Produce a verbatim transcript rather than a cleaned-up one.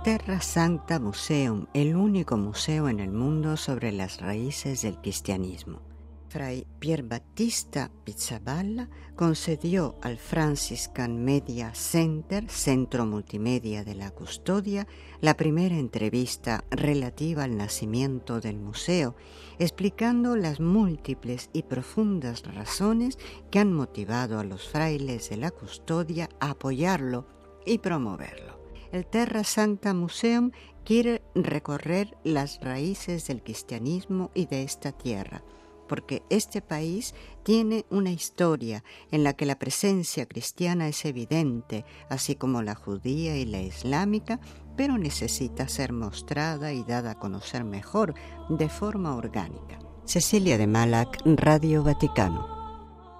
Terra Sancta Museum, el único museo en el mundo sobre las raíces del cristianismo. Fray Pierbattista Pizzaballa concedió al Franciscan Media Center, Centro Multimedia de la Custodia, la primera entrevista relativa al nacimiento del museo, explicando las múltiples y profundas razones que han motivado a los frailes de la Custodia a apoyarlo y promoverlo. El Terra Sancta Museum quiere recorrer las raíces del cristianismo y de esta tierra, porque este país tiene una historia en la que la presencia cristiana es evidente, así como la judía y la islámica, pero necesita ser mostrada y dada a conocer mejor de forma orgánica. Cecilia de Malac, Radio Vaticano.